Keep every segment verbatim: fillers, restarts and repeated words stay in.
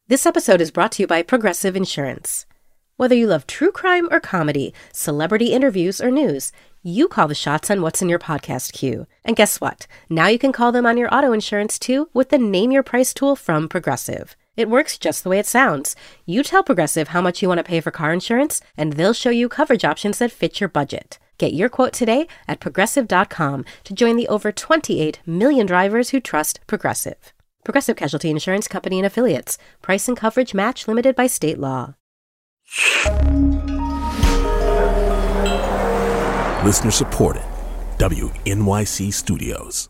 This episode is brought to you by Progressive Insurance. Whether you love true crime or comedy, celebrity interviews or news, you call the shots on what's in your podcast queue. And guess what? Now you can call them on your auto insurance too with the Name Your Price tool from Progressive. It works just the way it sounds. You tell Progressive how much you want to pay for car insurance, and they'll show you coverage options that fit your budget. Get your quote today at progressive dot com to join the over twenty-eight million drivers who trust Progressive. Progressive Casualty Insurance Company and Affiliates. Price and coverage match limited by state law. Listener supported. W N Y C Studios.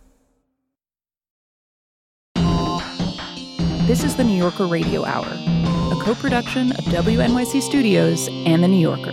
This is the New Yorker Radio Hour, a co-production of W N Y C Studios and The New Yorker.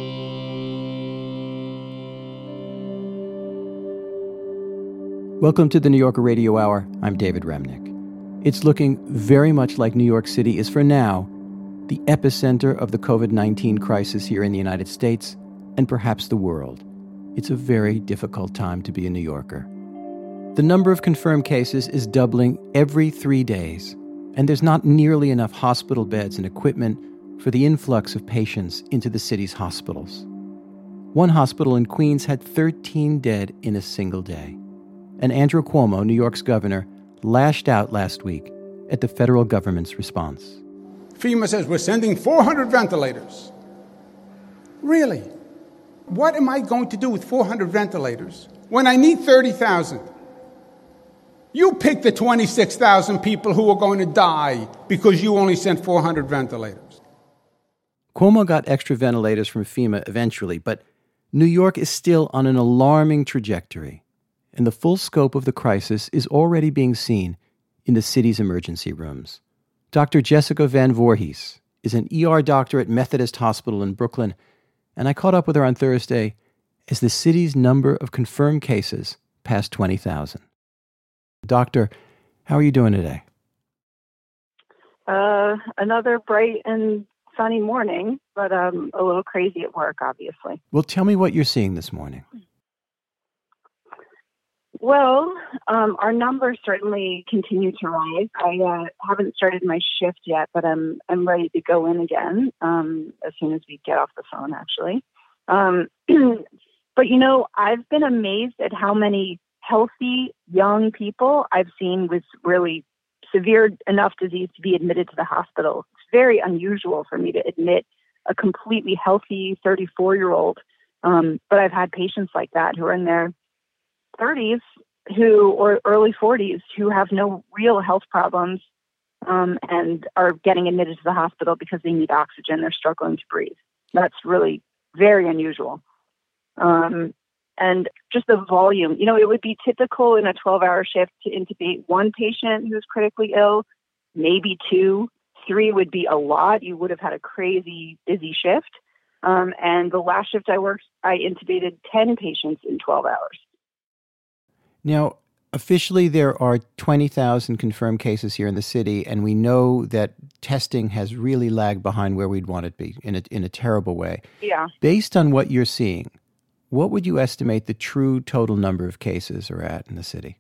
Welcome to the New Yorker Radio Hour. I'm David Remnick. It's looking very much like New York City is, for now, the epicenter of the covid nineteen crisis here in the United States and perhaps the world. It's a very difficult time to be a New Yorker. The number of confirmed cases is doubling every three days, and there's not nearly enough hospital beds and equipment for the influx of patients into the city's hospitals. One hospital in Queens had thirteen dead in a single day. And Andrew Cuomo, New York's governor, lashed out last week at the federal government's response. FEMA says we're sending four hundred ventilators. Really? What am I going to do with four hundred ventilators when I need thirty thousand? You pick the twenty-six thousand people who are going to die because you only sent four hundred ventilators. Cuomo got extra ventilators from FEMA eventually, but New York is still on an alarming trajectory, and the full scope of the crisis is already being seen in the city's emergency rooms. Doctor Jessica Van Voorhees is an E R doctor at Methodist Hospital in Brooklyn, and I caught up with her on Thursday as the city's number of confirmed cases passed twenty thousand. Doctor, how are you doing today? Uh, another bright and sunny morning, but um, a little crazy at work, obviously. Well, tell me what you're seeing this morning. Well, um, our numbers certainly continue to rise. I uh, haven't started my shift yet, but I'm I'm ready to go in again um, as soon as we get off the phone, actually. Um, but, you know, I've been amazed at how many healthy young people I've seen with really severe enough disease to be admitted to the hospital. It's very unusual for me to admit a completely healthy thirty-four-year-old, um, but I've had patients like that who are in their thirties who or early forties who have no real health problems um, and are getting admitted to the hospital because they need oxygen. They're struggling to breathe. That's really very unusual. Um, and just the volume, you know, it would be typical in a twelve-hour shift to intubate one patient who's critically ill, maybe two. Three would be a lot. You would have had a crazy busy shift. Um, and the last shift I worked, I intubated ten patients in twelve hours. Now, officially there are twenty thousand confirmed cases here in the city, and we know that testing has really lagged behind where we'd want it to be in a, in a terrible way. Yeah. Based on what you're seeing, what would you estimate the true total number of cases are at in the city?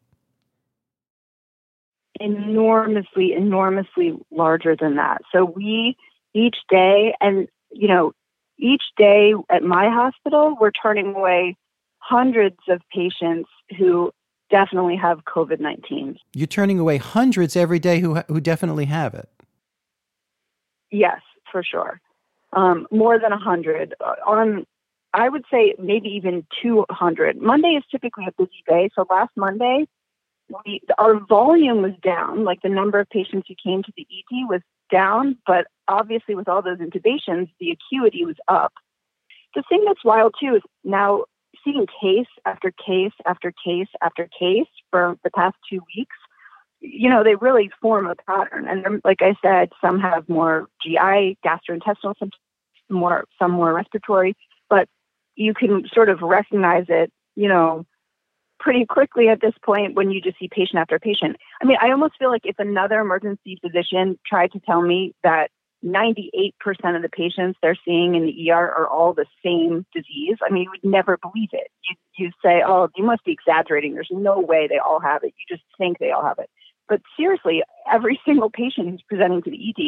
Enormously, enormously larger than that. So we, each day, and, you know, each day at my hospital, we're turning away hundreds of patients who definitely have covid nineteen. You're turning away hundreds every day who who definitely have it. Yes, for sure. Um, more than one hundred. On, I would say maybe even two hundred. Monday is typically a busy day. So last Monday, we, our volume was down. Like the number of patients who came to the E D was down. But obviously with all those intubations, the acuity was up. The thing that's wild too is now seeing case after case after case after case for the past two weeks, you know, they really form a pattern. And like I said, some have more G I, gastrointestinal symptoms, more, some more respiratory, but you can sort of recognize it, you know, pretty quickly at this point when you just see patient after patient. I mean, I almost feel like if another emergency physician tried to tell me that ninety-eight percent of the patients they're seeing in the E R are all the same disease, I mean, you would never believe it. You you say, oh, you must be exaggerating. There's no way they all have it. You just think they all have it. But seriously, every single patient who's presenting to the E D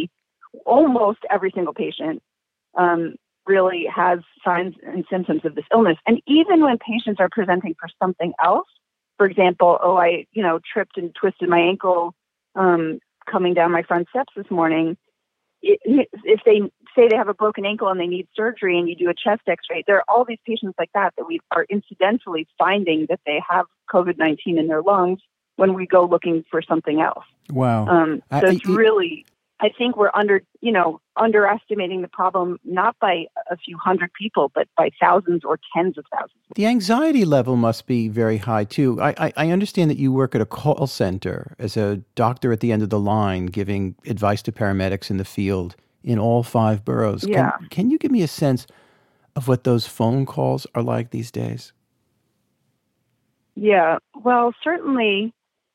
almost every single patient um, really has signs and symptoms of this illness. And even when patients are presenting for something else, for example, oh, I, you know, tripped and twisted my ankle um, coming down my front steps this morning. It, if they say they have a broken ankle and they need surgery and you do a chest x-ray, there are all these patients like that that we are incidentally finding that they have COVID nineteen in their lungs when we go looking for something else. Wow. Um, so I, it's I, really, I think we're under, you know, underestimating the problem, not by a few hundred people, but by thousands or tens of thousands. The anxiety level must be very high, too. I, I, I understand that you work at a call center as a doctor at the end of the line, giving advice to paramedics in the field in all five boroughs. Yeah. Can, can you give me a sense of what those phone calls are like these days? Yeah, well, certainly,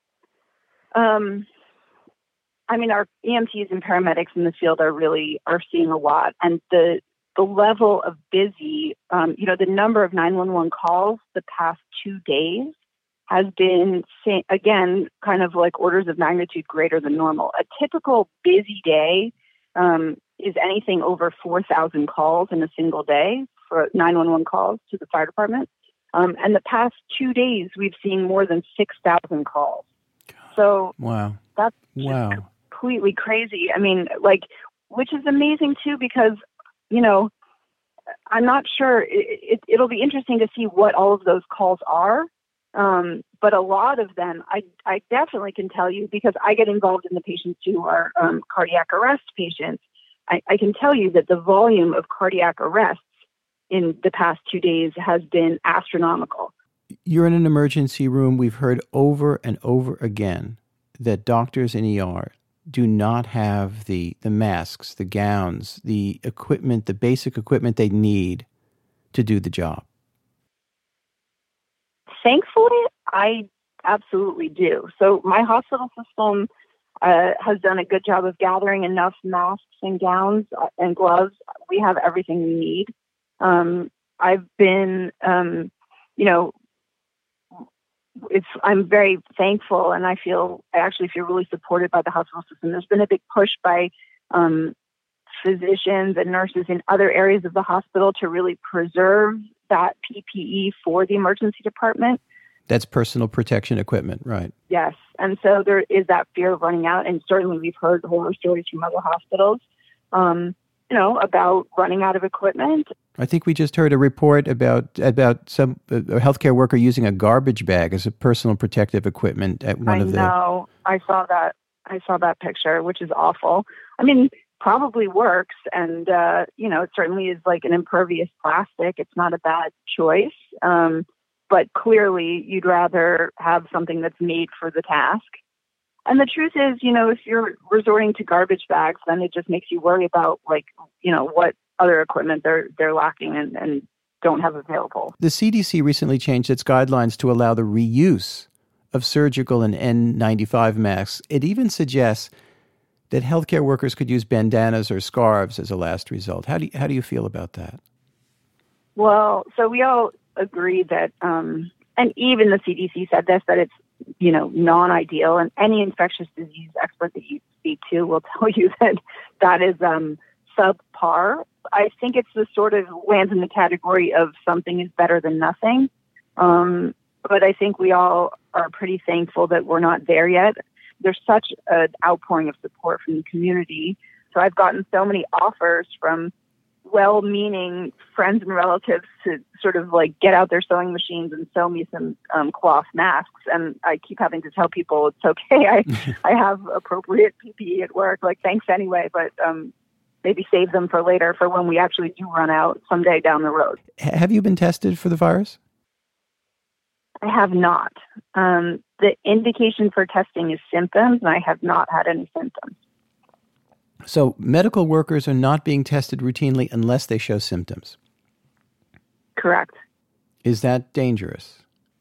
um, I mean, our E M Ts and paramedics in the field are really, are seeing a lot. And the the level of busy, um, you know, the number of nine one one calls the past two days has been, again, kind of like orders of magnitude greater than normal. A typical busy day um, is anything over four thousand calls in a single day for nine one one calls to the fire department. Um, and the past two days, we've seen more than six thousand calls. So wow, that's wow, completely crazy. I mean, like, which is amazing too, because, you know, I'm not sure. It, it, it'll be interesting to see what all of those calls are. Um, but a lot of them, I, I definitely can tell you, because I get involved in the patients who are um, cardiac arrest patients. I, I can tell you that the volume of cardiac arrests in the past two days has been astronomical. You're in an emergency room. We've heard over and over again that doctors in E R do not have the, the masks, the gowns, the equipment, the basic equipment they need to do the job. Thankfully, I absolutely do. So my hospital system uh, has done a good job of gathering enough masks and gowns and gloves. We have everything we need. Um, I've been, um, you know, it's, I'm very thankful, and I feel, I actually feel really supported by the hospital system. There's been a big push by um, physicians and nurses in other areas of the hospital to really preserve that P P E for the emergency department. That's personal protection equipment, right? Yes. And so there is that fear of running out, and certainly we've heard horror stories from other hospitals, um, you know, about running out of equipment. I think we just heard a report about about some a healthcare worker using a garbage bag as a personal protective equipment at one I of the... I know. I saw that. I saw that picture, which is awful. I mean, probably works. And, uh, you know, it certainly is like an impervious plastic. It's not a bad choice. Um, but clearly you'd rather have something that's made for the task. And the truth is, you know, if you're resorting to garbage bags, then it just makes you worry about, like, you know, what other equipment they're they're lacking and, and don't have available. The C D C recently changed its guidelines to allow the reuse of surgical and N ninety-five masks. It even suggests that healthcare workers could use bandanas or scarves as a last result. How do you, how do you feel about that? Well, so we all agree that, um, and even the C D C said this, that it's, you know, non-ideal, and any infectious disease expert that you speak to will tell you that that is um, subpar. I think it's the sort of lands in the category of something is better than nothing. Um, but I think we all are pretty thankful that we're not there yet. There's such an outpouring of support from the community. So I've gotten so many offers from well-meaning friends and relatives to sort of like get out their sewing machines and sew me some um, cloth masks. And I keep having to tell people it's okay. I, I have appropriate P P E at work. Like, thanks anyway, but um, maybe save them for later, for when we actually do run out someday down the road. Have you been tested for the virus? I have not. Um, the indication for testing is symptoms, and I have not had any symptoms. So medical workers are not being tested routinely unless they show symptoms? Correct. Is that dangerous?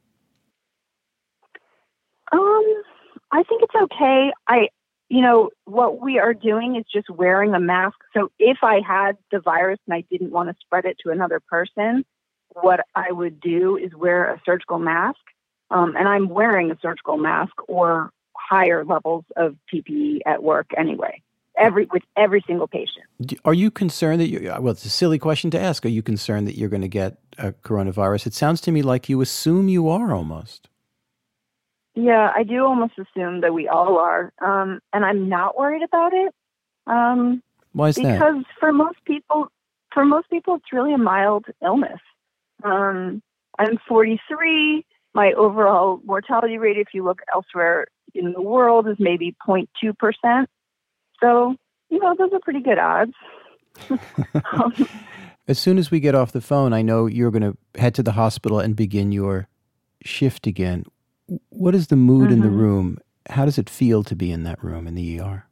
Um, I think it's okay. I, you know, what we are doing is just wearing a mask. So if I had the virus and I didn't want to spread it to another person, what I would do is wear a surgical mask. Um, and I'm wearing a surgical mask or higher levels of P P E at work anyway. every with every single patient. Are you concerned that you? Well, it's a silly question to ask. Are you concerned that you're going to get a coronavirus? It sounds to me like you assume you are almost. Yeah, I do almost assume that we all are, um, and I'm not worried about it. Um, Why is because that? Because for most people, for most people, it's really a mild illness. Um, I'm forty-three. My overall mortality rate, if you look elsewhere in the world, is maybe zero point two percent. So, you know, those are pretty good odds. um, As soon as we get off the phone, I know you're going to head to the hospital and begin your shift again. What is the mood mm-hmm. in the room? How does it feel to be in that room in the E R?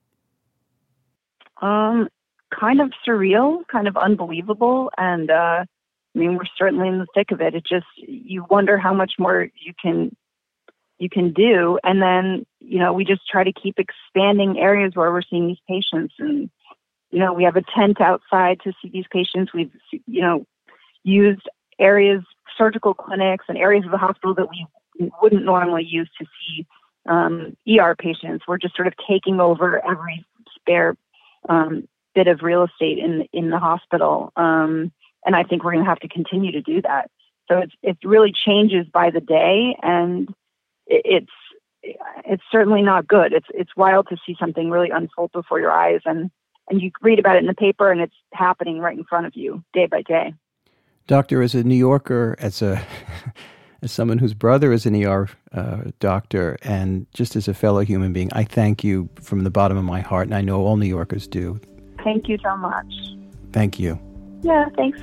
Um, kind of surreal, kind of unbelievable. And, uh, I mean, we're certainly in the thick of it. It just, you wonder how much more you can you can do. And then, you know, we just try to keep expanding areas where we're seeing these patients. And, you know, we have a tent outside to see these patients. We've, you know, used areas, surgical clinics and areas of the hospital that we wouldn't normally use to see um, E R patients. We're just sort of taking over every spare um, bit of real estate in in the hospital. Um, and I think we're going to have to continue to do that. So it's it really changes by the day, and it's it's certainly not good. It's it's wild to see something really unfold before your eyes, and, and you read about it in the paper, and it's happening right in front of you day by day. Doctor, as a New Yorker, as a as someone whose brother is an E R uh, doctor, and just as a fellow human being, I thank you from the bottom of my heart, and I know all New Yorkers do. Thank you so much. Thank you. Yeah, thanks.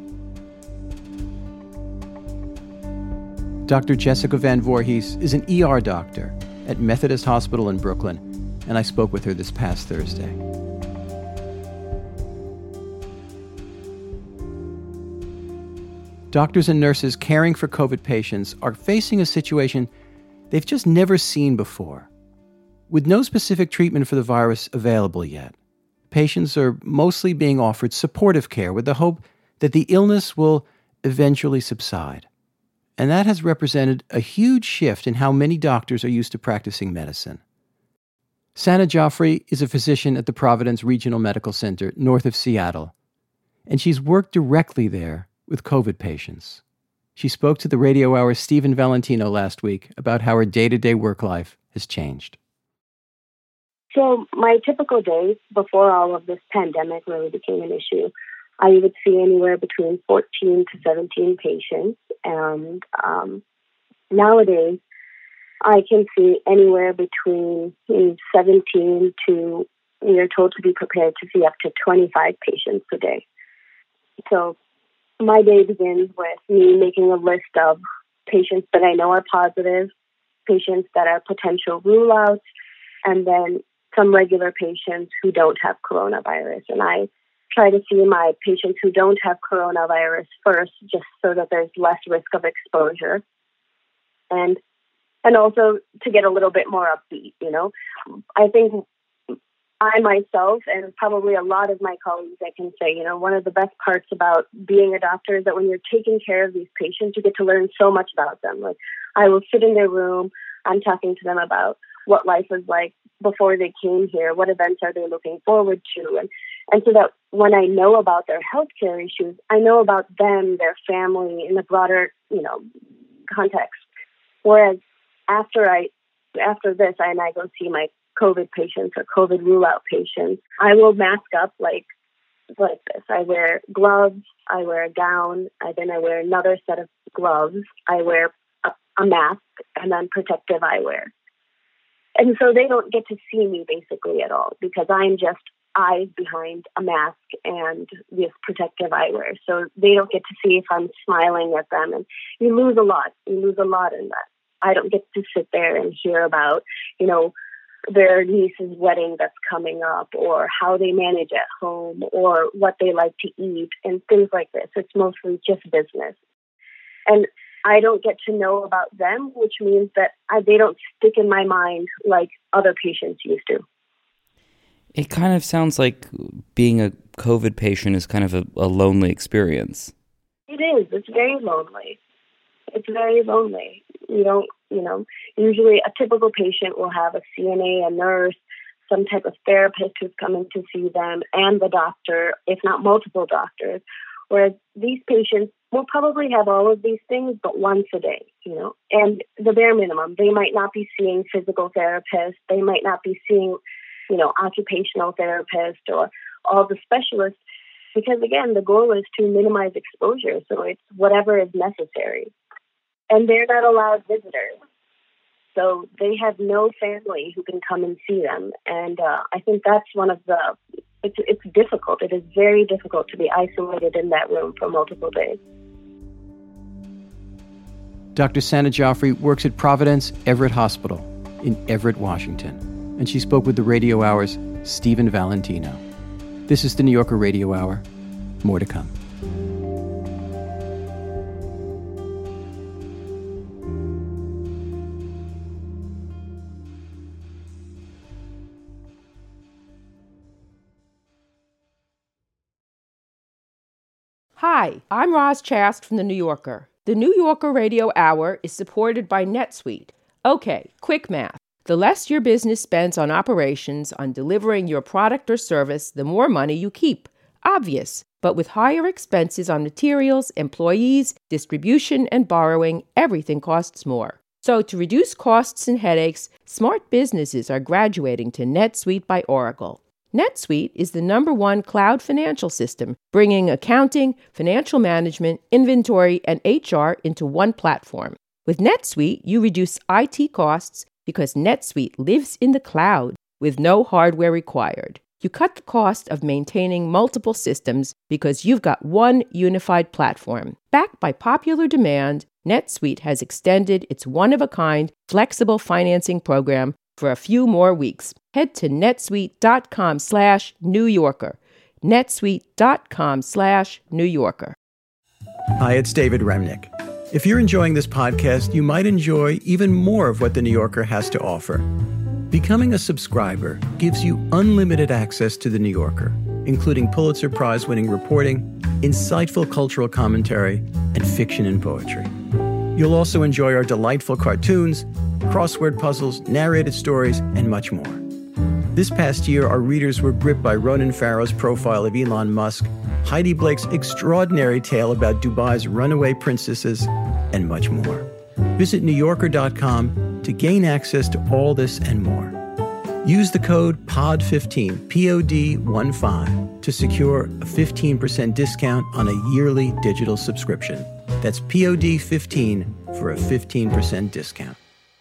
Doctor Jessica Van Voorhees is an E R doctor at Methodist Hospital in Brooklyn, and I spoke with her this past Thursday. Doctors and nurses caring for COVID patients are facing a situation they've just never seen before. With no specific treatment for the virus available yet, patients are mostly being offered supportive care with the hope that the illness will eventually subside. And that has represented a huge shift in how many doctors are used to practicing medicine. Sana Joffrey is a physician at the Providence Regional Medical Center north of Seattle, and she's worked directly there with COVID patients. She spoke to the Radio Hour's Stephen Valentino last week about how her day-to-day work life has changed. So my typical days before all of this pandemic really became an issue, I would see anywhere between fourteen to seventeen patients. And um, nowadays, I can see anywhere between seventeen to, we are told to be prepared to see up to twenty-five patients a day. So my day begins with me making a list of patients that I know are positive, patients that are potential rule-outs, and then some regular patients who don't have coronavirus. And I try to see my patients who don't have coronavirus first, just so that there's less risk of exposure. And and also to get a little bit more upbeat, you know. I think I myself, and probably a lot of my colleagues, I can say, you know, one of the best parts about being a doctor is that when you're taking care of these patients, you get to learn so much about them. Like, I will sit in their room, I'm talking to them about what life was like before they came here, what events are they looking forward to, and And so that when I know about their healthcare issues, I know about them, their family, in the broader, you know, context. Whereas after I, after this, I, and I go see my COVID patients or COVID rule-out patients, I will mask up like, like this. I wear gloves, I wear a gown, I, then I wear another set of gloves, I wear a, a mask, and then protective eyewear. And so they don't get to see me basically at all, because I'm just eyes behind a mask and this protective eyewear. So they don't get to see if I'm smiling at them. And you lose a lot. You lose a lot in that. I don't get to sit there and hear about, you know, their niece's wedding that's coming up, or how they manage at home, or what they like to eat, and things like this. It's mostly just business. And I don't get to know about them, which means that I, they don't stick in my mind like other patients used to. It kind of sounds like being a COVID patient is kind of a, a lonely experience. It is. It's very lonely. It's very lonely. You don't, you know, usually a typical patient will have a C N A, a nurse, some type of therapist who's coming to see them and the doctor, if not multiple doctors. Whereas these patients will probably have all of these things, but once a day, you know, and the bare minimum. They might not be seeing physical therapists. They might not be seeing, you know, occupational therapists or all the specialists, because again, the goal is to minimize exposure. So it's whatever is necessary. And they're not allowed visitors. So they have no family who can come and see them. And uh, I think that's one of the, it's, it's difficult. It is very difficult to be isolated in that room for multiple days. Doctor Sana Joffrey works at Providence Everett Hospital in Everett, Washington. And she spoke with the Radio Hour's Stephen Valentino. This is the New Yorker Radio Hour. More to come. Hi, I'm Roz Chast from The New Yorker. The New Yorker Radio Hour is supported by NetSuite. Okay, quick math. The less your business spends on operations, on delivering your product or service, the more money you keep. Obvious. But with higher expenses on materials, employees, distribution, and borrowing, everything costs more. So to reduce costs and headaches, smart businesses are graduating to NetSuite by Oracle. NetSuite is the number one cloud financial system, bringing accounting, financial management, inventory, and H R into one platform. With NetSuite, you reduce I T costs because NetSuite lives in the cloud with no hardware required. You cut the cost of maintaining multiple systems because you've got one unified platform. Backed by popular demand, NetSuite has extended its one-of-a-kind flexible financing program for a few more weeks. Head to netsuite.com slash New Yorker. netsuite.com slash New Yorker. Hi, it's David Remnick. If you're enjoying this podcast, you might enjoy even more of what The New Yorker has to offer. Becoming a subscriber gives you unlimited access to The New Yorker, including Pulitzer Prize-winning reporting, insightful cultural commentary, and fiction and poetry. You'll also enjoy our delightful cartoons, crossword puzzles, narrated stories, and much more. This past year, our readers were gripped by Ronan Farrow's profile of Elon Musk, Heidi Blake's extraordinary tale about Dubai's runaway princesses, and much more. Visit New Yorker dot com to gain access to all this and more. Use the code P O D fifteen, P O D one five, to secure a fifteen percent discount on a yearly digital subscription. That's P O D fifteen for a fifteen percent discount.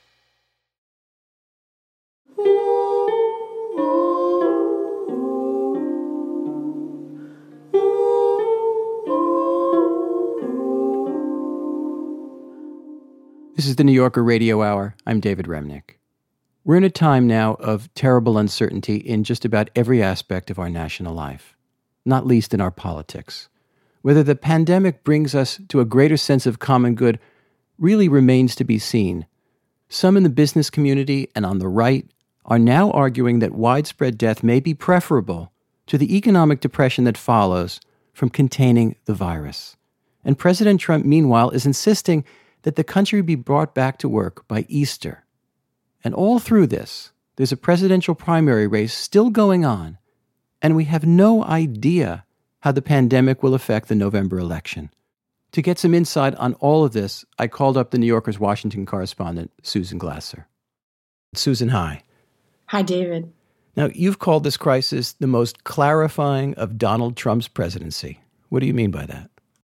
This is the New Yorker Radio Hour. I'm David Remnick. We're in a time now of terrible uncertainty in just about every aspect of our national life, not least in our politics. Whether the pandemic brings us to a greater sense of common good really remains to be seen. Some in the business community and on the right are now arguing that widespread death may be preferable to the economic depression that follows from containing the virus. And President Trump, meanwhile, is insisting that the country be brought back to work by Easter. And all through this, there's a presidential primary race still going on, and we have no idea how the pandemic will affect the November election. To get some insight on all of this, I called up the New Yorker's Washington correspondent, Susan Glasser. Susan, hi. Hi, David. Now, you've called this crisis the most clarifying of Donald Trump's presidency. What do you mean by that?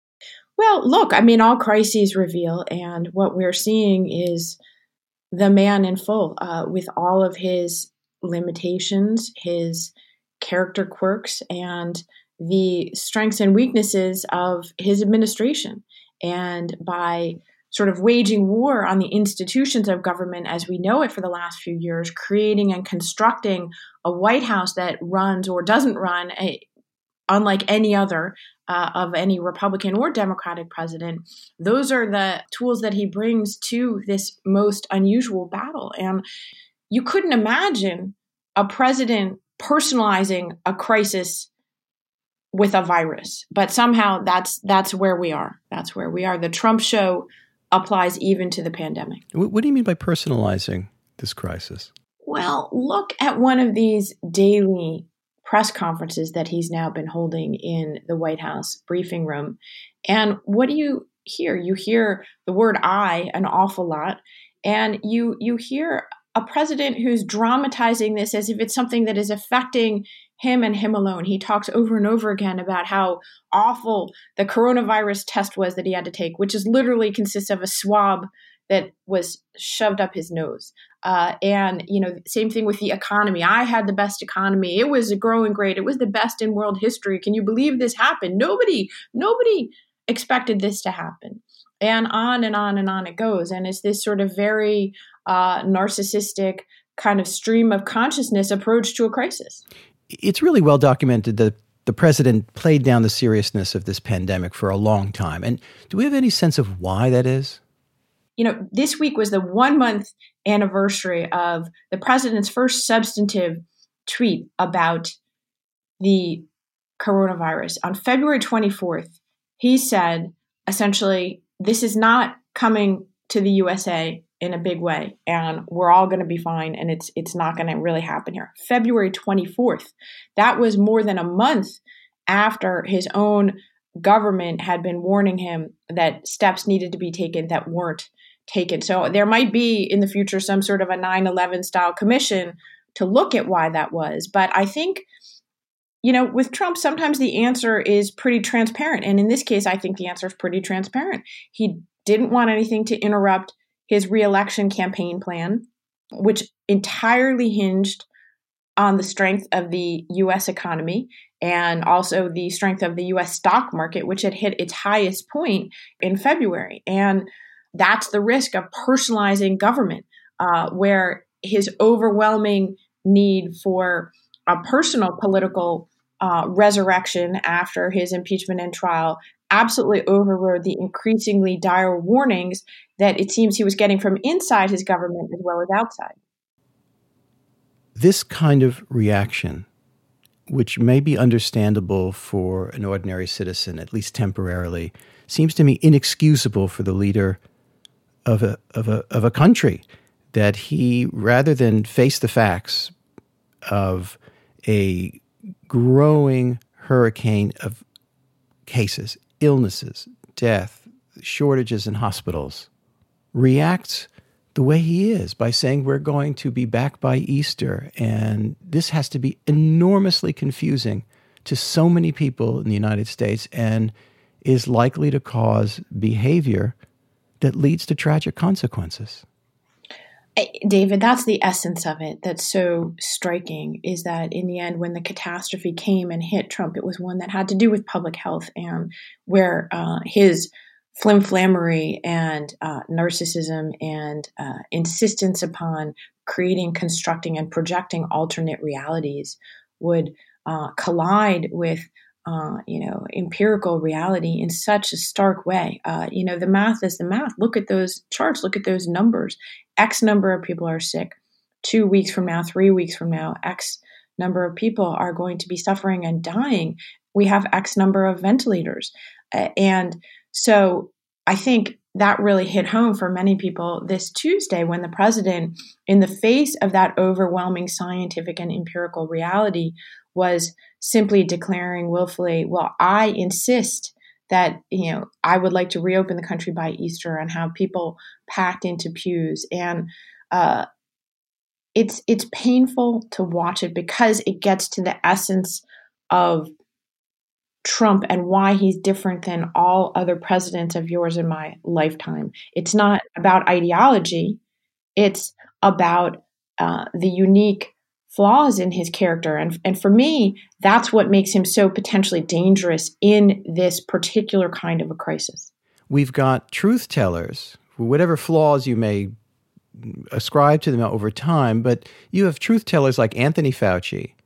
Well, look, I mean, all crises reveal, and what we're seeing is the man in full, uh, with all of his limitations, his character quirks, and the strengths and weaknesses of his administration. And by sort of waging war on the institutions of government as we know it for the last few years, creating and constructing a White House that runs or doesn't run a, unlike any other uh, of any Republican or Democratic president, those are the tools that he brings to this most unusual battle. And you couldn't imagine a president personalizing a crisis with a virus, but somehow that's that's where we are. That's where we are. The Trump show applies even to the pandemic. What do you mean by personalizing this crisis? Well, look at one of these daily press conferences that he's now been holding in the White House briefing room. And what do you hear? You hear the word I an awful lot. And you you hear a president who's dramatizing this as if it's something that is affecting him and him alone. He talks over and over again about how awful the coronavirus test was that he had to take, which is literally consists of a swab that was shoved up his nose. Uh, and, you know, same thing with the economy. I had the best economy. It was growing great. It was the best in world history. Can you believe this happened? Nobody, nobody expected this to happen. And on and on and on it goes. And it's this sort of very uh, narcissistic kind of stream of consciousness approach to a crisis. It's really well documented that the president played down the seriousness of this pandemic for a long time. And do we have any sense of why that is? You know, this week was the one month anniversary of the president's first substantive tweet about the coronavirus. On February twenty-fourth, he said, essentially, this is not coming to the U S A in a big way, and we're all going to be fine, and it's it's not going to really happen here. February twenty-fourth, that was more than a month after his own government had been warning him that steps needed to be taken that weren't taken. So there might be in the future some sort of a nine eleven style commission to look at why that was. But I think, you know, with Trump, sometimes the answer is pretty transparent. And in this case, I think the answer is pretty transparent. He didn't want anything to interrupt his reelection campaign plan, which entirely hinged on the strength of the U S economy and also the strength of the U S stock market, which had hit its highest point in February. And that's the risk of personalizing government, uh, where his overwhelming need for a personal political uh, resurrection after his impeachment and trial absolutely overrode the increasingly dire warnings that it seems he was getting from inside his government as well as outside. This kind of reaction, which may be understandable for an ordinary citizen, at least temporarily, seems to me inexcusable for the leader of a of a of a country, that he, rather than face the facts of a growing hurricane of cases, illnesses, death, shortages in hospitals, reacts the way he is by saying we're going to be back by Easter. And this has to be enormously confusing to so many people in the United States and is likely to cause behavior that leads to tragic consequences. David, that's the essence of it that's so striking, is that in the end, when the catastrophe came and hit Trump, it was one that had to do with public health, and where uh, his flimflammery and uh, narcissism and uh, insistence upon creating, constructing, and projecting alternate realities would uh, collide with Uh, you know, empirical reality in such a stark way. Uh, you know, the math is the math. Look at those charts. Look at those numbers. X number of people are sick. Two weeks from now, three weeks from now, X number of people are going to be suffering and dying. We have X number of ventilators. Uh, and so I think that really hit home for many people this Tuesday when the president, in the face of that overwhelming scientific and empirical reality, was simply declaring willfully, well, I insist that, you know, I would like to reopen the country by Easter and have people packed into pews. And uh, it's it's painful to watch it because it gets to the essence of Trump and why he's different than all other presidents of yours in my lifetime. It's not about ideology. It's about uh, the unique flaws in his character. And, and for me, that's what makes him so potentially dangerous in this particular kind of a crisis. We've got truth tellers, whatever flaws you may ascribe to them over time, but you have truth tellers like Anthony Fauci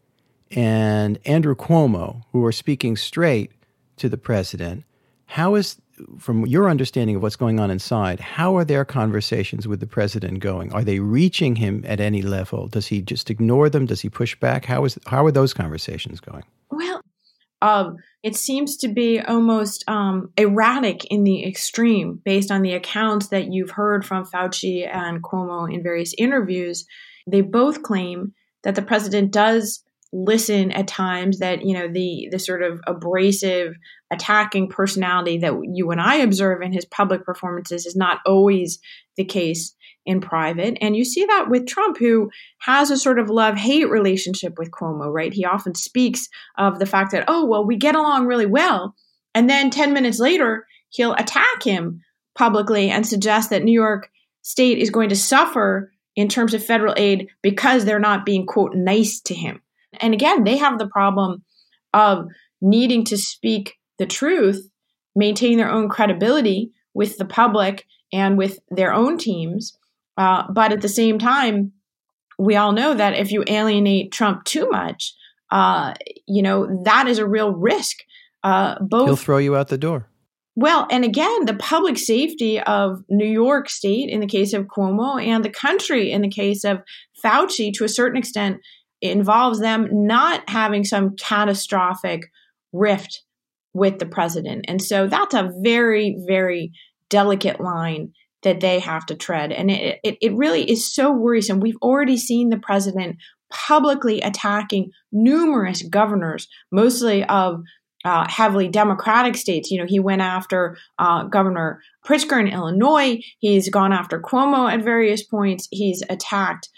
and Andrew Cuomo, who are speaking straight to the president. How is, from your understanding of what's going on inside, how are their conversations with the president going? Are they reaching him at any level? Does he just ignore them? Does he push back? How is how are those conversations going? Well, um, it seems to be almost um, erratic in the extreme based on the accounts that you've heard from Fauci and Cuomo in various interviews. they both claim that the president does listen at times, that, you know, the the sort of abrasive, attacking personality that you and I observe in his public performances is not always the case in private. And you see that with Trump, who has a sort of love-hate relationship with Cuomo, right? He often speaks of the fact that, oh, well, we get along really well. And then ten minutes later, he'll attack him publicly and suggest that New York State is going to suffer in terms of federal aid because they're not being, quote, nice to him. And again, they have the problem of needing to speak the truth, maintain their own credibility with the public and with their own teams. Uh, but at the same time, we all know that if you alienate Trump too much, uh, you know, that is a real risk. Uh, both He'll throw you out the door. Well, and again, the public safety of New York State in the case of Cuomo and the country in the case of Fauci, to a certain extent, involves them not having some catastrophic rift with the president. And so that's a very, very delicate line that they have to tread. And it, it, it really is so worrisome. We've already seen the president publicly attacking numerous governors, mostly of uh, heavily Democratic states. You know, he went after uh, Governor Pritzker in Illinois. He's gone after Cuomo at various points. He's attacked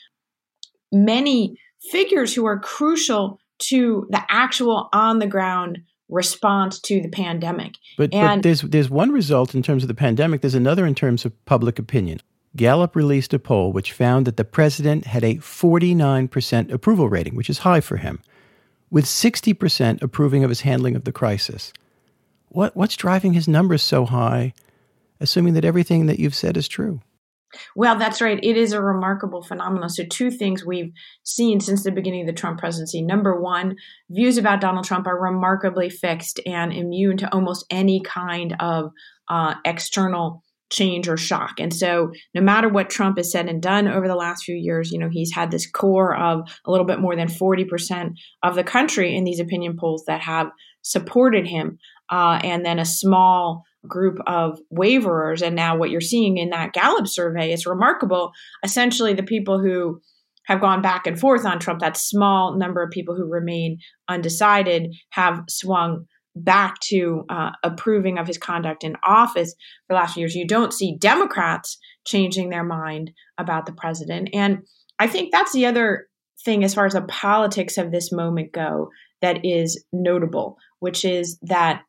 many figures who are crucial to the actual on-the-ground response to the pandemic. But, and but there's there's one result in terms of the pandemic. There's another in terms of public opinion. Gallup released a poll which found that the president had a forty-nine percent approval rating, which is high for him, with sixty percent approving of his handling of the crisis. What what's driving his numbers so high, assuming that everything that you've said is true? Well, that's right. It is a remarkable phenomenon. So two things we've seen since the beginning of the Trump presidency. Number one, views about Donald Trump are remarkably fixed and immune to almost any kind of uh, external change or shock. And so no matter what Trump has said and done over the last few years, you know, he's had this core of a little bit more than forty percent of the country in these opinion polls that have supported him, uh, and then a small group of waverers. And now what you're seeing in that Gallup survey is remarkable. Essentially, the people who have gone back and forth on Trump, that small number of people who remain undecided, have swung back to uh, approving of his conduct in office for the last few years. You don't see Democrats changing their mind about the president. And I think that's the other thing as far as the politics of this moment go that is notable, which is that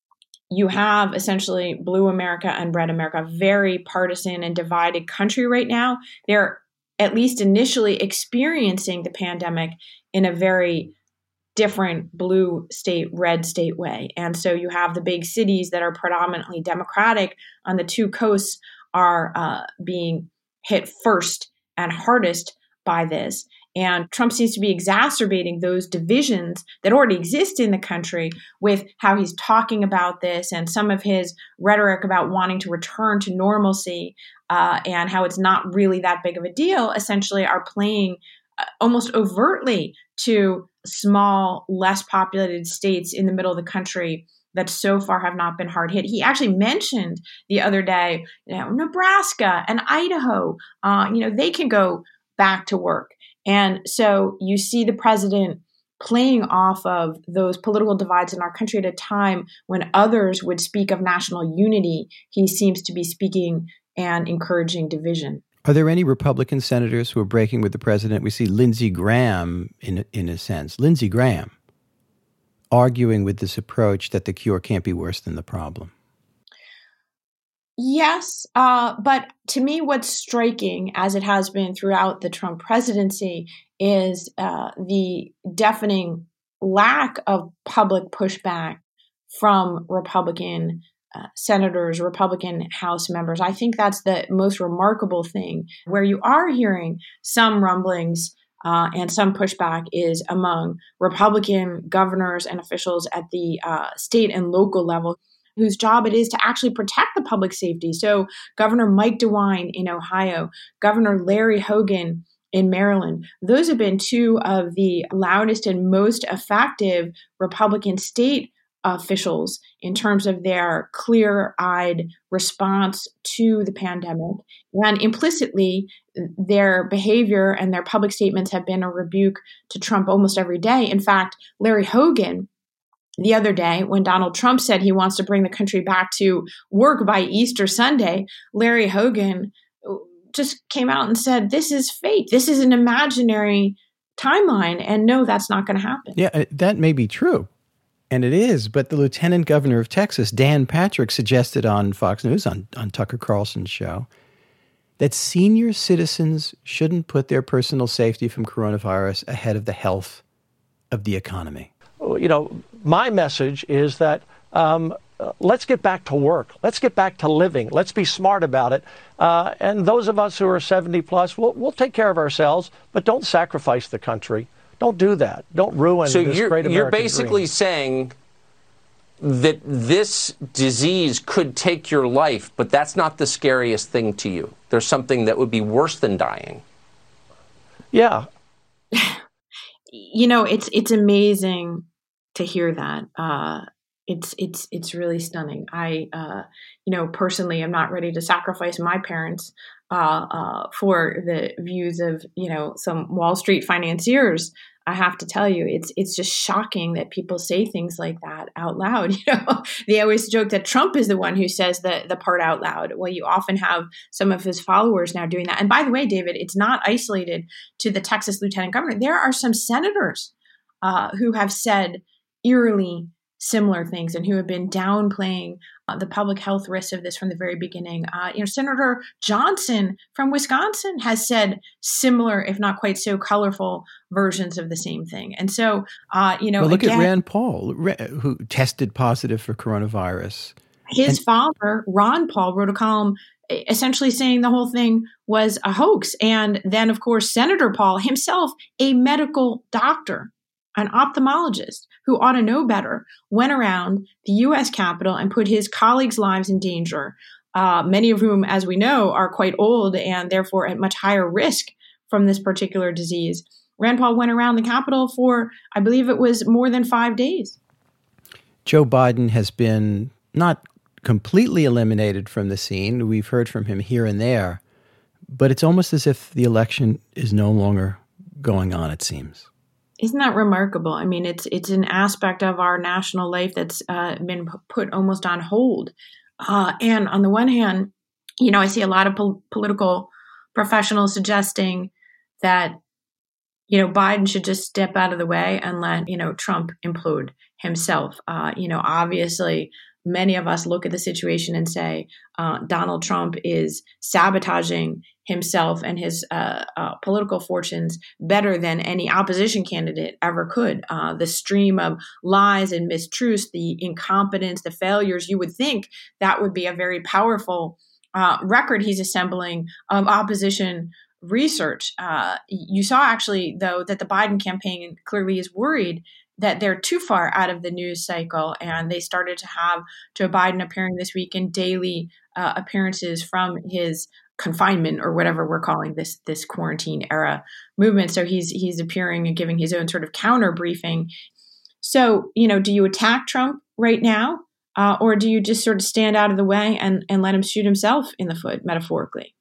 you have essentially blue America and red America, very partisan and divided country right now. They're at least initially experiencing the pandemic in a very different blue state, red state way. And so you have the big cities that are predominantly Democratic on the two coasts are uh, being hit first and hardest by this. And Trump seems to be exacerbating those divisions that already exist in the country with how he's talking about this and some of his rhetoric about wanting to return to normalcy uh, and how it's not really that big of a deal, essentially are playing uh, almost overtly to small, less populated states in the middle of the country that so far have not been hard hit. He actually mentioned the other day, you know, Nebraska and Idaho, uh, you know, they can go back to work. And so you see the president playing off of those political divides in our country at a time when others would speak of national unity. He seems to be speaking and encouraging division. Are there any Republican senators who are breaking with the president? We see Lindsey Graham, in, in a sense, Lindsey Graham, arguing with this approach that the cure can't be worse than the problem. Yes, uh, but to me, what's striking, as it has been throughout the Trump presidency, is uh, the deafening lack of public pushback from Republican uh, senators, Republican House members. I think that's the most remarkable thing. Where you are hearing some rumblings uh, and some pushback is among Republican governors and officials at the uh, state and local level, whose job it is to actually protect the public safety. So Governor Mike DeWine in Ohio, Governor Larry Hogan in Maryland, those have been two of the loudest and most effective Republican state officials in terms of their clear-eyed response to the pandemic. And implicitly, their behavior and their public statements have been a rebuke to Trump almost every day. In fact, Larry Hogan, the other day, when Donald Trump said he wants to bring the country back to work by Easter Sunday, Larry Hogan just came out and said, this is fake. This is an imaginary timeline. And no, that's not going to happen. Yeah, that may be true. And it is. But the Lieutenant Governor of Texas, Dan Patrick, suggested on Fox News, on, on Tucker Carlson's show, that senior citizens shouldn't put their personal safety from coronavirus ahead of the health of the economy. You know, my message is that um, uh, let's get back to work. Let's get back to living. Let's be smart about it. Uh, and those of us who are seventy plus, we'll, we'll take care of ourselves, but don't sacrifice the country. Don't do that. Don't ruin so this you're, great American you're basically dream. saying that this disease could take your life, but that's not the scariest thing to you. There's something that would be worse than dying. Yeah. You know, it's it's amazing to hear that. Uh, it's it's it's really stunning. I, uh, you know, personally, I'm not ready to sacrifice my parents uh, uh, for the views of, you know, some Wall Street financiers. I have to tell you, it's it's just shocking that people say things like that out loud. You know, they always joke that Trump is the one who says the the part out loud. Well, you often have some of his followers now doing that. And by the way, David, it's not isolated to the Texas Lieutenant Governor. There are some senators uh, who have said eerily similar things and who have been downplaying uh, the public health risks of this from the very beginning. Uh, you know, Senator Johnson from Wisconsin has said similar, if not quite so colorful, versions of the same thing. And so, uh, you know, well, look again, at Rand Paul, who tested positive for coronavirus. His and- father, Ron Paul, wrote a column essentially saying the whole thing was a hoax. And then, of course, Senator Paul himself, a medical doctor, an ophthalmologist who ought to know better, went around the U S Capitol and put his colleagues' lives in danger, uh, many of whom, as we know, are quite old and therefore at much higher risk from this particular disease. Rand Paul went around the Capitol for, I believe it was more than five days. Joe Biden has been not completely eliminated from the scene. We've heard from him here and there, but it's almost as if the election is no longer going on, it seems. Isn't that remarkable? I mean, it's it's an aspect of our national life that's uh, been put almost on hold. Uh, and on the one hand, you know, I see a lot of pol- political professionals suggesting that, you know, Biden should just step out of the way and let, you know, Trump implode himself. Uh, you know, obviously, many of us look at the situation and say uh, Donald Trump is sabotaging himself and his uh, uh, political fortunes better than any opposition candidate ever could. Uh, the stream of lies and mistruths, the incompetence, the failures, you would think that would be a very powerful uh, record he's assembling of opposition research. Uh, you saw actually, though, that the Biden campaign clearly is worried that they're too far out of the news cycle, and they started to have Joe Biden appearing this week in daily uh, appearances from his confinement or whatever we're calling this this quarantine era movement. So he's he's appearing and giving his own sort of counter briefing. So, you know, do you attack Trump right now, uh, or do you just sort of stand out of the way and, and let him shoot himself in the foot, metaphorically?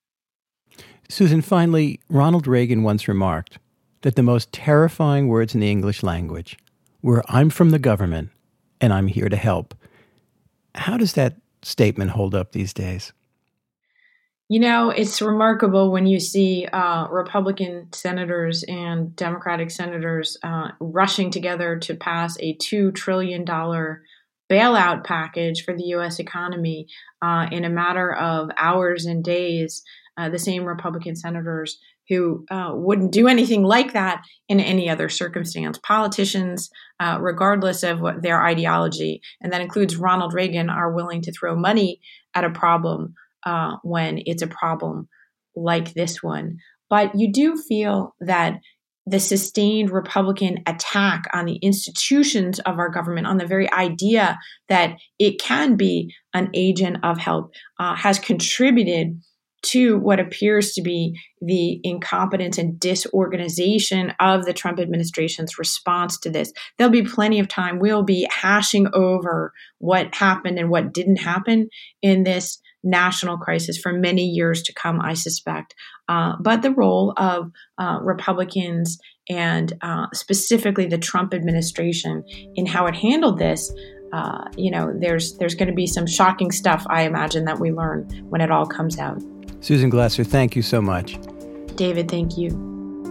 Susan, finally, Ronald Reagan once remarked that the most terrifying words in the English language were, "I'm from the government and I'm here to help." How does that statement hold up these days? You know, it's remarkable when you see uh, Republican senators and Democratic senators uh, rushing together to pass a two trillion dollars bailout package for the U S economy uh, in a matter of hours and days. Uh, the same Republican senators who uh, wouldn't do anything like that in any other circumstance. Politicians, uh, regardless of what their ideology, and that includes Ronald Reagan, are willing to throw money at a problem uh, when it's a problem like this one. But you do feel that the sustained Republican attack on the institutions of our government, on the very idea that it can be an agent of help, uh, has contributed to what appears to be the incompetence and disorganization of the Trump administration's response to this. There'll be plenty of time. We'll be hashing over what happened and what didn't happen in this national crisis for many years to come, I suspect. Uh, but the role of uh, Republicans and uh, specifically the Trump administration in how it handled this, uh, you know, there's there's going to be some shocking stuff, I imagine, that we learn when it all comes out. Susan Glasser, thank you so much. David, thank you.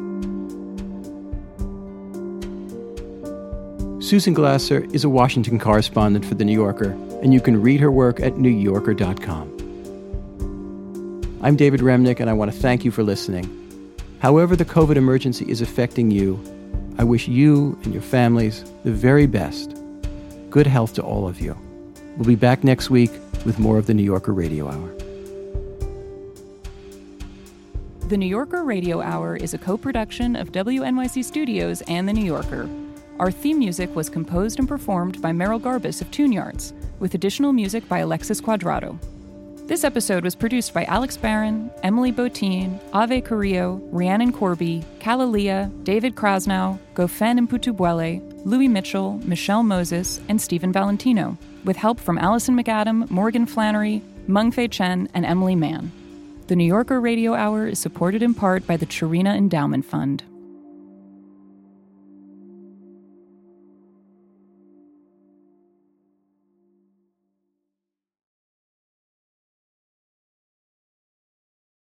Susan Glasser is a Washington correspondent for The New Yorker, and you can read her work at new yorker dot com. I'm David Remnick, and I want to thank you for listening. However the COVID emergency is affecting you, I wish you and your families the very best. Good health to all of you. We'll be back next week with more of the New Yorker Radio Hour. The New Yorker Radio Hour is a co-production of W N Y C Studios and The New Yorker. Our theme music was composed and performed by Merrill Garbus of Tune Yards, with additional music by Alexis Quadrado. This episode was produced by Alex Barron, Emily Botine, Ave Carrillo, Rhiannon Corby, Kalalia, David Krasnow, Gofen Mputubwele, Louis Mitchell, Michelle Moses, and Stephen Valentino, with help from Allison McAdam, Morgan Flannery, Mengfei Chen, and Emily Mann. The New Yorker Radio Hour is supported in part by the Chirina Endowment Fund.